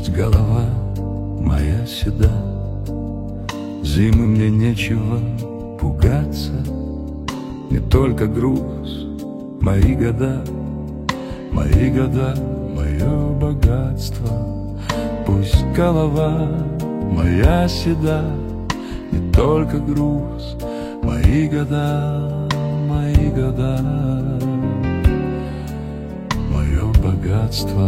Пусть голова моя седа, зимы мне нечего пугаться. Не только груз, мои года, мое богатство. Пусть голова моя седа, не только груз, мои года, мое богатство.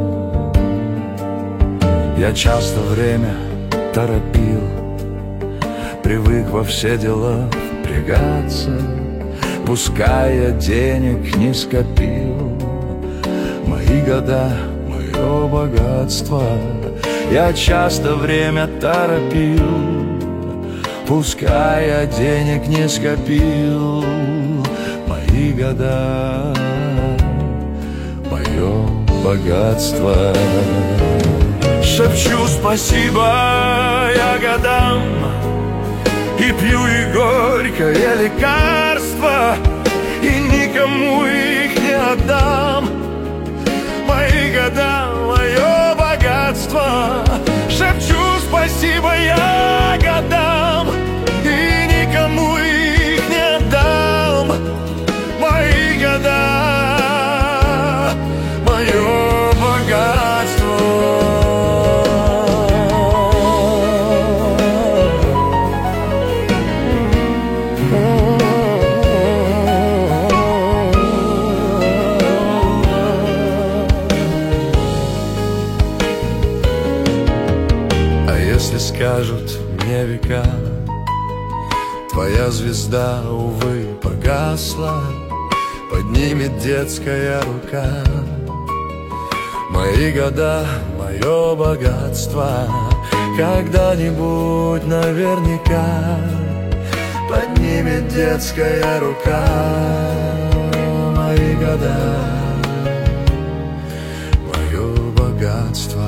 Я часто время торопил, привык во все дела впрягаться, пускай я денег не скопил. Мои года, мое богатство. Я часто время торопил, пускай я денег не скопил. Мои года, мое богатство. Шепчу спасибо я годам и пью и горькое лекарство, и никому их не отдам. Мои года, мое богатство. Шепчу спасибо я годам и никому их не отдам. Мои года, мое богатство. Если скажут мне века, твоя звезда, увы, погасла, поднимет детская рука. Мои года, мое богатство, когда-нибудь наверняка поднимет детская рука. Мои года, мое богатство.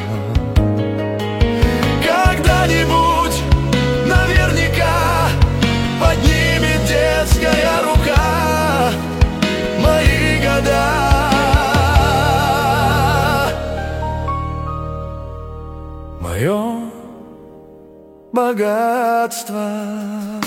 Когда-нибудь наверняка поднимет детская рука. Мои года, мое богатство.